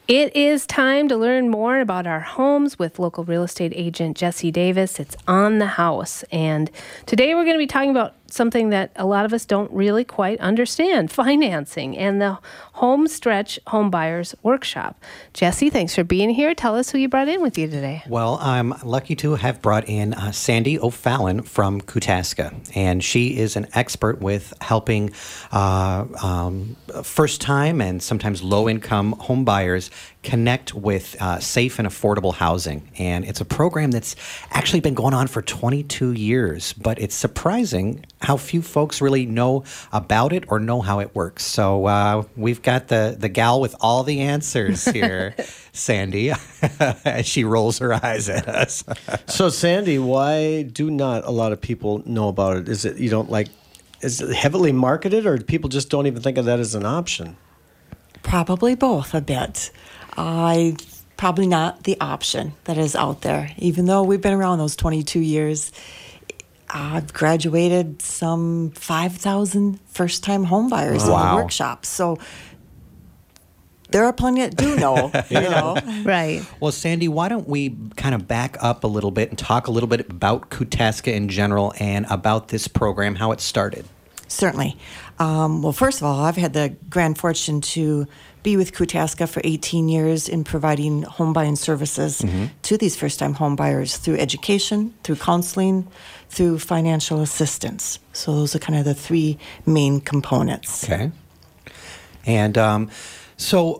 It is time to learn more about our homes with local real estate agent Jesse Davis. It's On the House. And today we're going to be talking about something that a lot of us don't really quite understand, financing and the Home Stretch Home Buyers Workshop. Jesse, thanks for being here. Tell us who you brought in with you today. Well, I'm lucky to have brought in Sandy O'Fallon from Kutaska, and she is an expert with helping first-time and sometimes low-income home buyers connect with safe and affordable housing. And it's a program that's actually been going on for 22 years, but it's surprising how few folks really know about it or know how it works. So we've got the gal with all the answers here, Sandy, as she rolls her eyes at us. So, Sandy, why do not a lot of people know about it? Is it is it heavily marketed, or people just don't even think of that as an option? Probably both a bit. Probably not the option that is out there. Even though we've been around those 22 years, I've graduated some 5,000 first-time home buyers in the workshop. So there are plenty that do know, you know. Right. Well, Sandy, why don't we kind of back up a little bit and talk a little bit about Kutaska in general and about this program, how it started? Certainly. Well, first of all, I've had the grand fortune to be with Kutaska for 18 years in providing home buying services to these first-time home buyers through education, through counseling, through financial assistance. So those are kind of the three main components. Okay. And so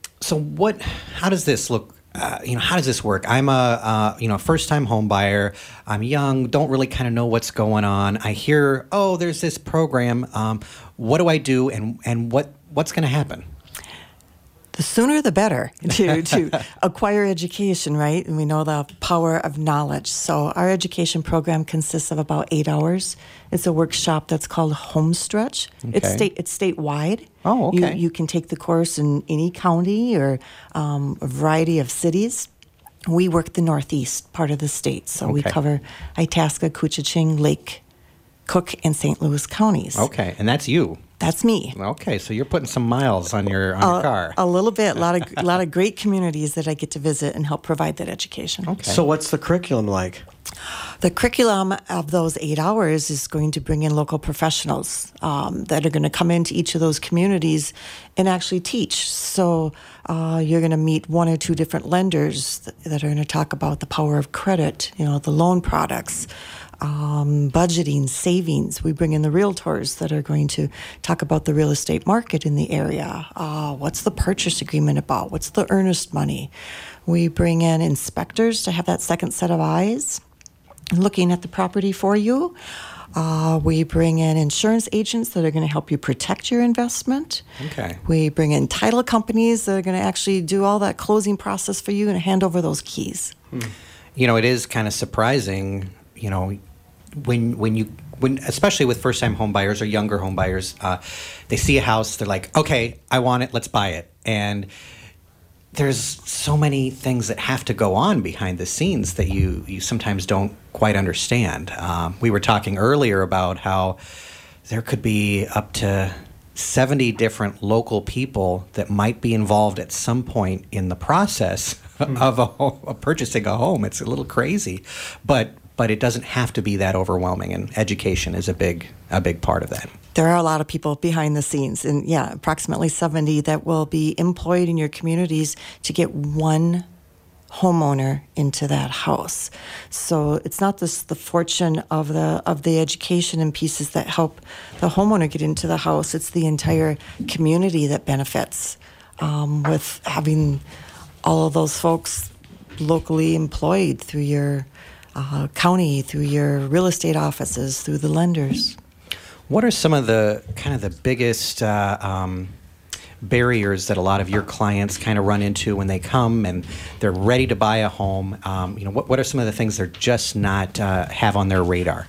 how does this look? How does this work? I'm a first-time home buyer. I'm young, don't really kind of know what's going on. I hear, there's this program. What do I do, and what's going to happen? The sooner the better to acquire education, right? And we know the power of knowledge. So our education program consists of about 8 hours. It's a workshop that's called Home Stretch. Okay. It's statewide. Oh, okay. You can take the course in any county or a variety of cities. We work the northeast part of the state, so we cover Itasca, Koochiching, Lake, Cook, and St. Louis counties. Okay, and that's you. That's me. Okay, so you're putting some miles on your car. A little bit. A lot of great communities that I get to visit and help provide that education. Okay. So what's the curriculum like? The curriculum of those 8 hours is going to bring in local professionals that are going to come into each of those communities and actually teach. So you're going to meet one or two different lenders that are going to talk about the power of credit, the loan products, budgeting, savings. We bring in the realtors that are going to talk about the real estate market in the area. What's the purchase agreement about? What's the earnest money? We bring in inspectors to have that second set of eyes looking at the property for you. We bring in insurance agents that are going to help you protect your investment. Okay. We bring in title companies that are going to actually do all that closing process for you and hand over those keys. It is kind of surprising, when especially with first-time home buyers or younger home buyers, they see a house, they're like, okay, I want it, let's buy it. And there's so many things that have to go on behind the scenes that you sometimes don't quite understand. We were talking earlier about how there could be up to 70 different local people that might be involved at some point in the process of purchasing a home. It's a little crazy, but it doesn't have to be that overwhelming, and education is a big part of that. There are a lot of people behind the scenes, and approximately 70 that will be employed in your communities to get one homeowner into that house. So it's not just the fortune of the education and pieces that help the homeowner get into the house. It's the entire community that benefits with having all of those folks locally employed through your county, through your real estate offices, through the lenders. What are some of the kind of the biggest barriers that a lot of your clients kind of run into when they come and they're ready to buy a home? What are some of the things they're just not have on their radar?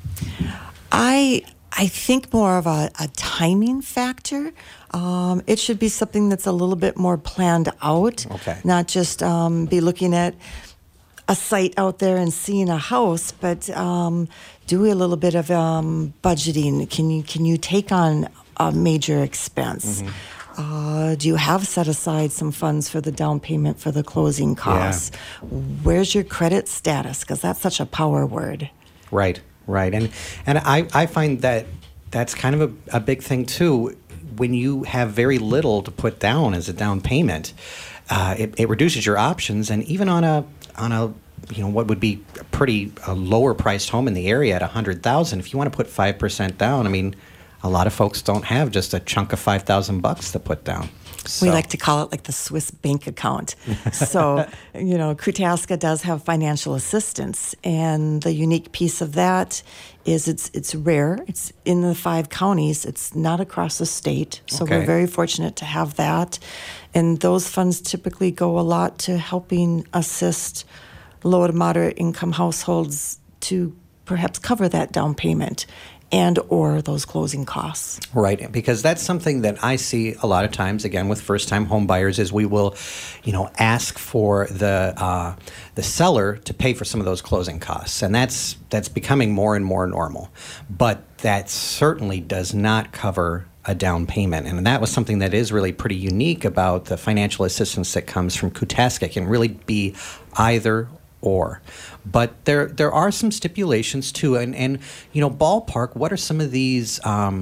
I think more of a timing factor. It should be something that's a little bit more planned out, not just be looking at a site out there and seeing a house, but do a little bit of budgeting. Can you take on a major expense? Do you have set aside some funds for the down payment for the closing costs? Where's your credit status? Because that's such a power word. Right, right. And I find that that's kind of a big thing, too. When you have very little to put down as a down payment, it reduces your options. And even on a what would be a pretty lower priced home in the area at $100,000, if you want to put 5% down, I mean, a lot of folks don't have just a chunk of $5,000 to put down. So. We like to call it like the Swiss bank account. So, Kutaska does have financial assistance, and the unique piece of that is it's rare. It's in the 5 counties. It's not across the state. So Okay. we're very fortunate to have that. And those funds typically go a lot to helping assist low to moderate income households to perhaps cover that down payment and or those closing costs. Right, because that's something that I see a lot of times, again, with first-time home buyers, is we will, ask for the seller to pay for some of those closing costs, and that's becoming more and more normal. But that certainly does not cover a down payment, and that was something that is really pretty unique about the financial assistance that comes from Kutaska. It can really be either or. But there are some stipulations too, and ballpark, what are some of these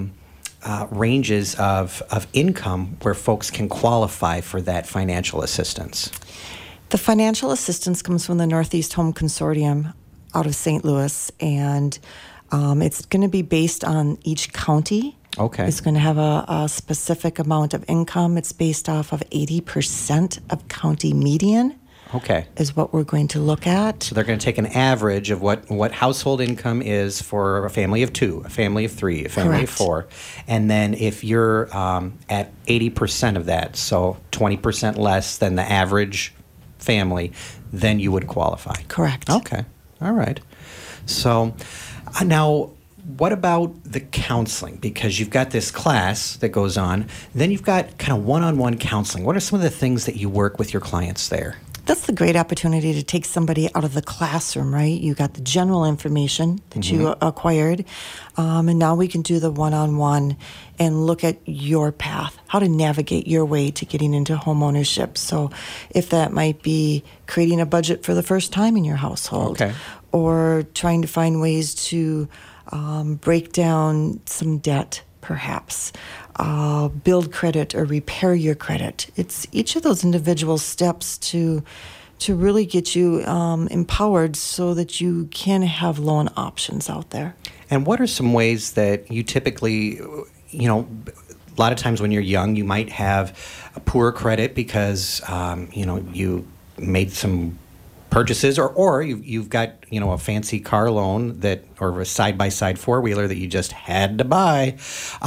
ranges of income where folks can qualify for that financial assistance? The financial assistance comes from the Northeast Home Consortium out of St. Louis, and it's going to be based on each county. Okay. It's going to have a specific amount of income. It's based off of 80% of county median. Okay. Is what we're going to look at. So they're going to take an average of what household income is for a family of 2, a family of 3, a family of 4. And then if you're at 80% of that, so 20% less than the average family, then you would qualify. Correct. Okay. All right. So now, what about the counseling? Because you've got this class that goes on, then you've got kind of one-on-one counseling. What are some of the things that you work with your clients there? That's the great opportunity to take somebody out of the classroom, right? You got the general information that you acquired, and now we can do the one-on-one and look at your path, how to navigate your way to getting into home ownership. So if that might be creating a budget for the first time in your household, Okay. or trying to find ways to break down some debt, perhaps, build credit or repair your credit. It's each of those individual steps to really get you empowered so that you can have loan options out there. And what are some ways that you typically, a lot of times when you're young, you might have a poor credit because, you made some purchases, or you've got a fancy car loan or a side-by-side four-wheeler that you just had to buy.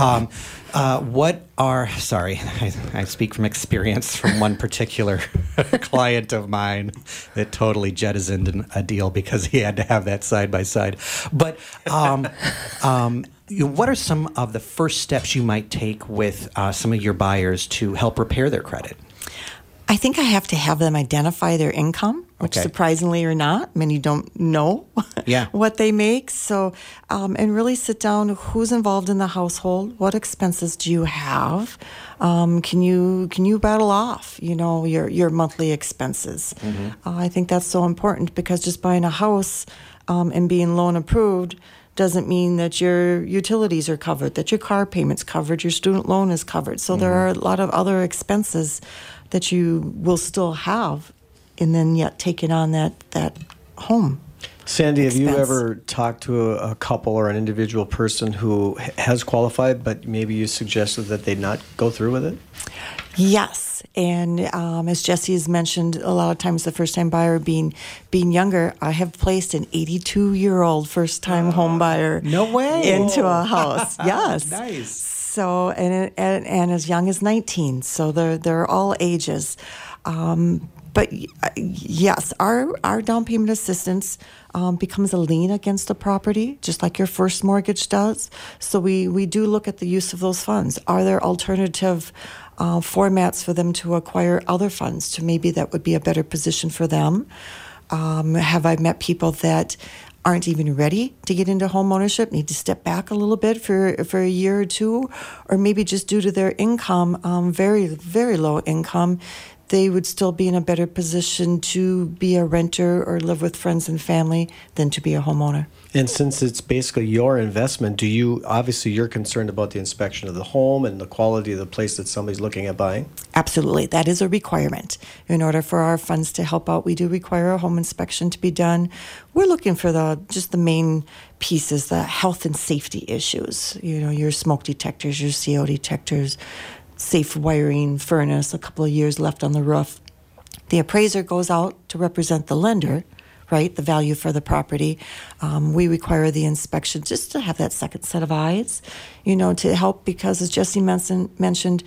I speak from experience from one particular client of mine that totally jettisoned a deal because he had to have that side-by-side. But what are some of the first steps you might take with some of your buyers to help repair their credit? I think I have to have them identify their income, which Okay. surprisingly or not, many don't know what they make. So, and really sit down, who's involved in the household? What expenses do you have? Can you rattle off, your monthly expenses? I think that's so important because just buying a house and being loan approved doesn't mean that your utilities are covered, that your car payment's covered, your student loan is covered. So there are a lot of other expenses that you will still have, and then yet taking on that home. Sandy, have you expense. ever talked to a couple or an individual person who has qualified, but maybe you suggested that they not go through with it? Yes, and as Jesse has mentioned, a lot of times the first-time buyer being younger, I have placed an 82-year-old first-time home buyer No way. into a house. Yes. Nice. So, and as young as 19. So they're all ages. But yes, our down payment assistance becomes a lien against the property, just like your first mortgage does. So we do look at the use of those funds. Are there alternative formats for them to acquire other funds to maybe that would be a better position for them? Have I met people that aren't even ready to get into home ownership, need to step back a little bit for a year or two, or maybe just due to their income, very, very low income, they would still be in a better position to be a renter or live with friends and family than to be a homeowner. And since it's basically your investment, obviously you're concerned about the inspection of the home and the quality of the place that somebody's looking at buying? Absolutely. That is a requirement. In order for our funds to help out, we do require a home inspection to be done. We're looking for just the main pieces, the health and safety issues, your smoke detectors, your CO detectors, safe wiring, furnace, a couple of years left on the roof. The appraiser goes out to represent the lender, right, the value for the property. We require the inspection just to have that second set of eyes, to help, because as Jesse mentioned,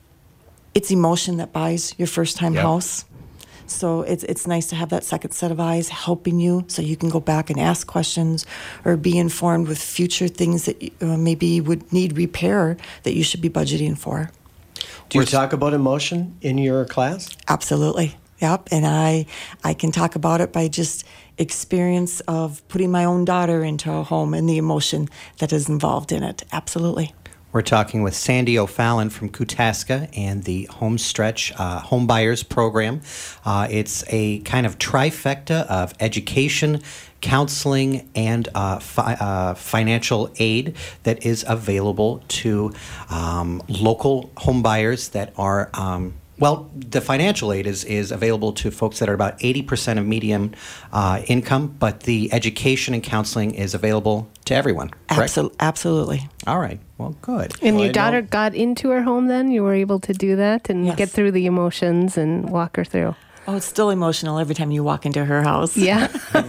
it's emotion that buys your first-time house. So it's nice to have that second set of eyes helping you so you can go back and ask questions or be informed with future things that maybe would need repair that you should be budgeting for. Do you talk about emotion in your class? Absolutely. Yep. And I can talk about it by just experience of putting my own daughter into a home and the emotion that is involved in it. Absolutely. We're talking with Sandy O'Fallon from Kutaska and the Homestretch Home Buyers Program. It's a kind of trifecta of education, counseling, and financial aid that is available to local home buyers that are the financial aid is available to folks that are about 80% of median income, but the education and counseling is available to everyone, correct? Absolutely. All right. Well, good. And your daughter got into her home then? You were able to do that and Yes. get through the emotions and walk her through? Oh, it's still emotional every time you walk into her house. Yeah.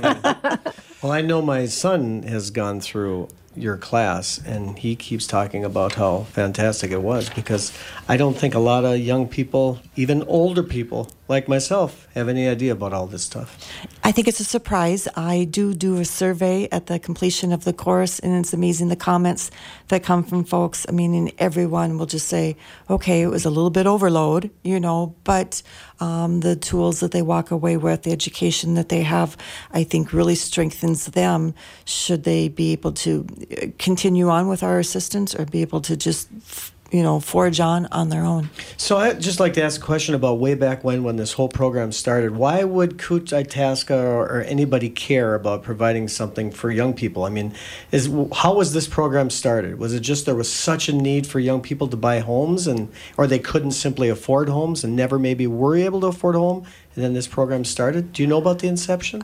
Well, I know my son has gone through your class, and he keeps talking about how fantastic it was, because I don't think a lot of young people, even older people like myself, have any idea about all this stuff. I think it's a surprise. I do a survey at the completion of the course, and it's amazing the comments that come from folks. I mean, and everyone will just say, okay, it was a little bit overload, but the tools that they walk away with, the education that they have, I think really strengthens them should they be able to continue on with our assistance or be able to just forge on their own. So I'd just like to ask a question about way back when this whole program started. Why would Kutaska or anybody care about providing something for young people? I mean, how was this program started? Was it just there was such a need for young people to buy homes, or they couldn't simply afford homes and never maybe were able to afford a home, and then this program started? Do you know about the inception?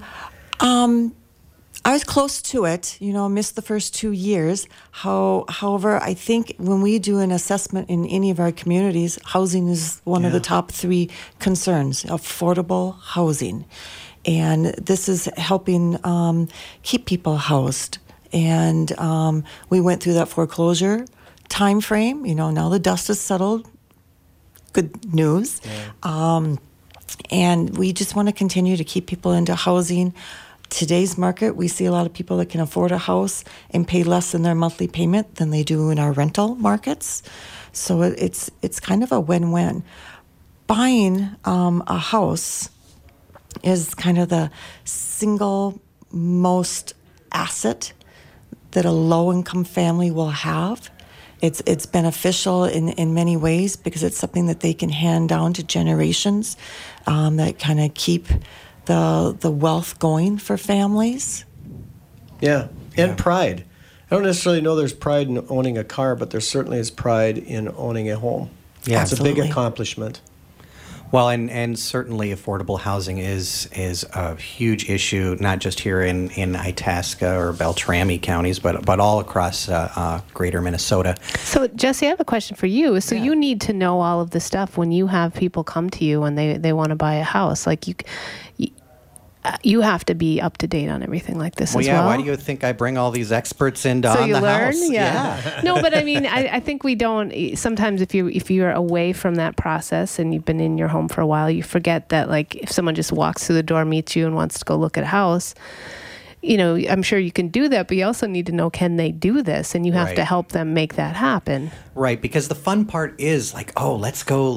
I was close to it, missed the first 2 years. However, I think when we do an assessment in any of our communities, housing is one of the top 3 concerns, affordable housing. And this is helping keep people housed. And we went through that foreclosure time frame. Now the dust is settled. Good news. Yeah. And we just want to continue to keep people into housing. Today's market, we see a lot of people that can afford a house and pay less in their monthly payment than they do in our rental markets. So it's kind of a win-win. Buying a house is kind of the single most asset that a low-income family will have. It's beneficial in many ways because it's something that they can hand down to generations that kind of keep the wealth going for families. Yeah, and pride. I don't necessarily know there's pride in owning a car, but there certainly is pride in owning a home. Yeah, it's a big accomplishment. Well, and certainly affordable housing is a huge issue, not just here in Itasca or Beltrami counties, but all across greater Minnesota. So, Jesse, I have a question for you. So you need to know all of this stuff when you have people come to you and they want to buy a house. Like you have to be up to date on everything like this as well. Why do you think I bring all these experts into so on you the learn? house? Yeah. No, but I mean, I think we don't. Sometimes if you're away from that process and you've been in your home for a while, you forget that like if someone just walks through the door, meets you, and wants to go look at a house, I'm sure you can do that, but you also need to know, can they do this? And you have to help them make that happen. Right, because the fun part is like, let's go like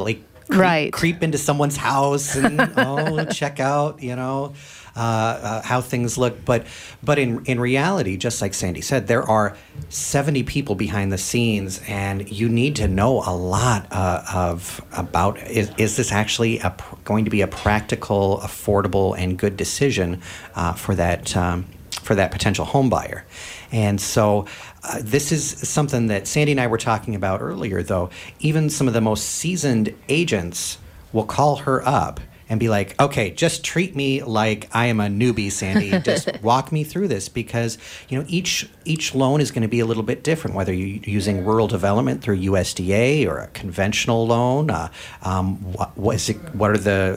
Right. creep into someone's house and check out, how things look. But in reality, just like Sandy said, there are 70 people behind the scenes, and you need to know a lot about is this actually going to be a practical, affordable, and good decision for that potential home buyer. And so this is something that Sandy and I were talking about earlier, though. Even some of the most seasoned agents will call her up and be like, okay, just treat me like I am a newbie, Sandy. Just walk me through this, because each loan is going to be a little bit different, whether you're using rural development through USDA or a conventional loan. What are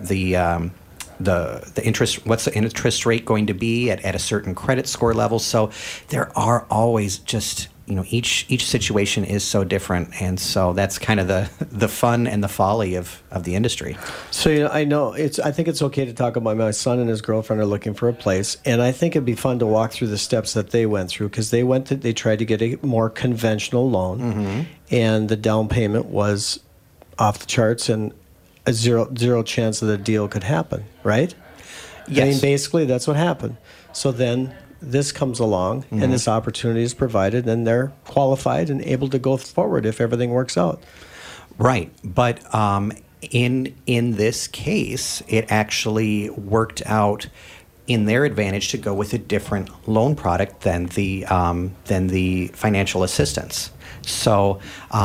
the interest, what's the interest rate going to be at a certain credit score level? So there are always just, each situation is so different. And so that's kind of the fun and the folly of the industry. So, I think it's okay to talk about my son and his girlfriend are looking for a place. And I think it'd be fun to walk through the steps that they went through, because they tried to get a more conventional loan, Mm-hmm. and the down payment was off the charts and a zero chance that a deal could happen, right? Yes. I mean, basically, that's what happened. So then this comes along, Mm-hmm. and this opportunity is provided, and they're qualified and able to go forward if everything works out. Right. But in this case, it actually worked out in their advantage to go with a different loan product than the financial assistance. So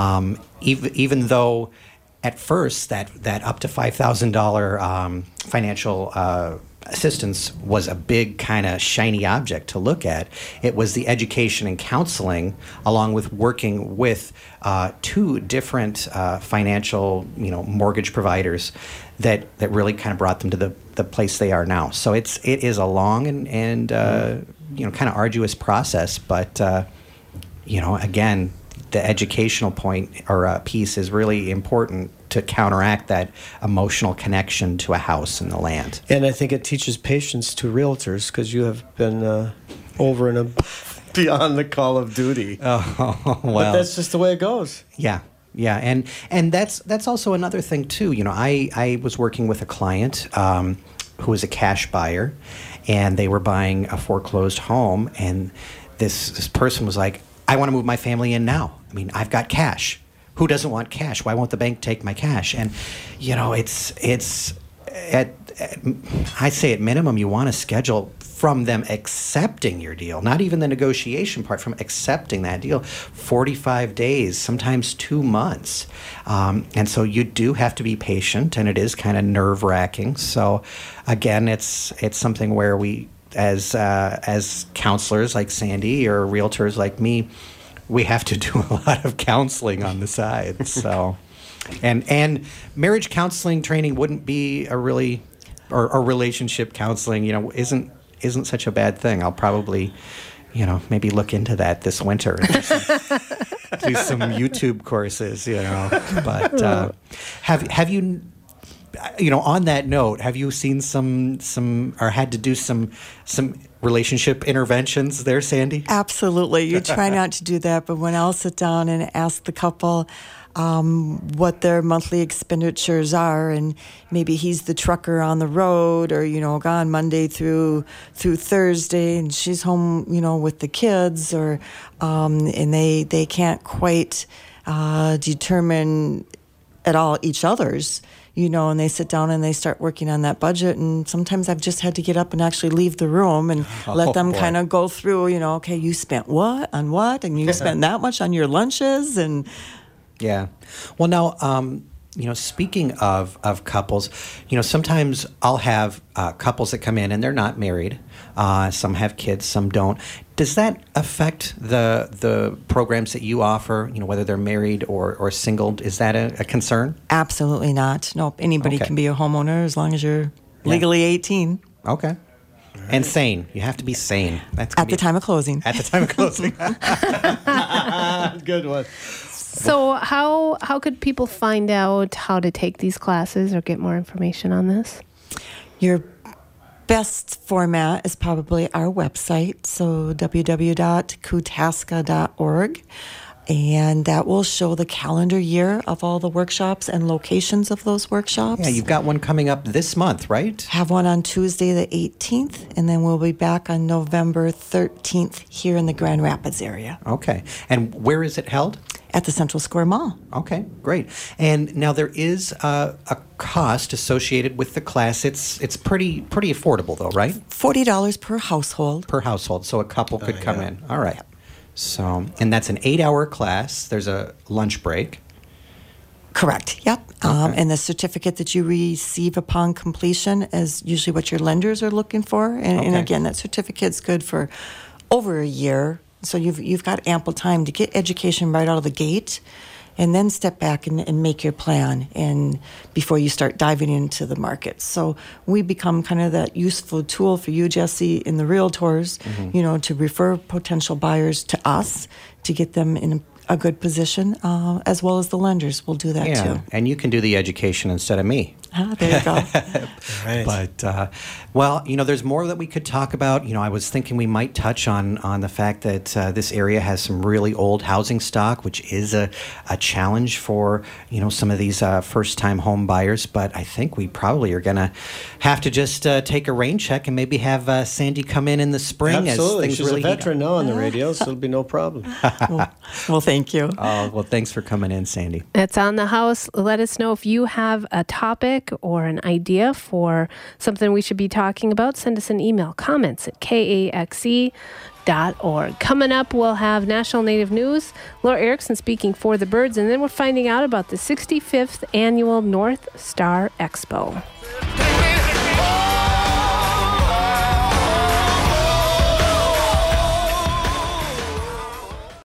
even though at first that up to $5,000 financial assistance was a big kind of shiny object to look at, it was the education and counseling, along with working with two different financial mortgage providers that really kind of brought them to the place they are now. So it is a long and kind of arduous process, but again, the educational point or piece is really important to counteract that emotional connection to a house and the land. And I think it teaches patience to realtors, because you have been over and beyond the call of duty. Oh, well. But that's just the way it goes. Yeah. Yeah, and that's also another thing too. I was working with a client who was a cash buyer, and they were buying a foreclosed home, and this person was like, I want to move my family in now. I mean, I've got cash. Who doesn't want cash? Why won't the bank take my cash? And it's I'd say at minimum you want to schedule from them accepting your deal, not even the negotiation part, from accepting that deal, 45 days, sometimes 2 months. And so you do have to be patient, and it is kind of nerve-wracking. So again, it's something where we, as counselors like Sandy or realtors like me, we have to do a lot of counseling on the side. So, and marriage counseling training wouldn't be a really, or relationship counseling, isn't such a bad thing. I'll probably, maybe look into that this winter and do some YouTube courses, But have you? On that note, have you seen some or had to do some relationship interventions there, Sandy? Absolutely. You try not to do that, but when I'll sit down and ask the couple what their monthly expenditures are, and maybe he's the trucker on the road, or gone Monday through Thursday, and she's home with the kids, or and they can't quite determine at all each other's, and they sit down and they start working on that budget. And sometimes I've just had to get up and actually leave the room and let them kind of go through, okay, you spent what on what, and you spent that much on your lunches. And yeah. Well, now, speaking of couples, sometimes I'll have couples that come in and they're not married. Some have kids, some don't. Does that affect the programs that you offer, whether they're married or single? Is that a concern? Absolutely not. Nope. Anybody Okay. can be a homeowner as long as you're legally 18. Okay. Right. And sane. You have to be sane. That's At the time of closing. At the time of closing. Good one. So how could people find out how to take these classes or get more information on this? Your best format is probably our website, so www.kutasca.org. And that will show the calendar year of all the workshops and locations of those workshops. Yeah, you've got one coming up this month, right? Have one on Tuesday the 18th, and then we'll be back on November 13th here in the Grand Rapids area Okay. And where is it held? at the Central Square Mall. Okay, great. And now there is a cost associated with the class. It's pretty affordable though, right? $40 per household. Per household, so a couple could come in. All right. So, and that's an 8-hour class. There's a lunch break. Correct. Yep. And the certificate that you receive upon completion is usually what your lenders are looking for. And Okay. again, that certificate's good for over a year. So you've got ample time to get education right out of the gate, and then step back and make your plan and before you start diving into the market. So we become kind of that useful tool for you, Jesse, in the realtors, to refer potential buyers to us to get them in a good position, as well as the lenders will do that Yeah, too. and you can do the education instead of me. There you go. Right. But well, there's more that we could talk about. I was thinking we might touch on the fact that this area has some really old housing stock, which is a challenge for some of these first-time home buyers. But I think we probably are going to have to just take a rain check and maybe have Sandy come in the spring. Absolutely. As things She's really a veteran now on the radio, so it'll be no problem. Well, thank you. Oh well, thanks for coming in, Sandy. It's on the house. Let us know if you have a topic or an idea for something we should be talking about. Send us an email, comments@kaxe.org. Coming up, we'll have National Native News, Laura Erickson speaking for the birds, and then we're finding out about the 65th Annual North Star Expo.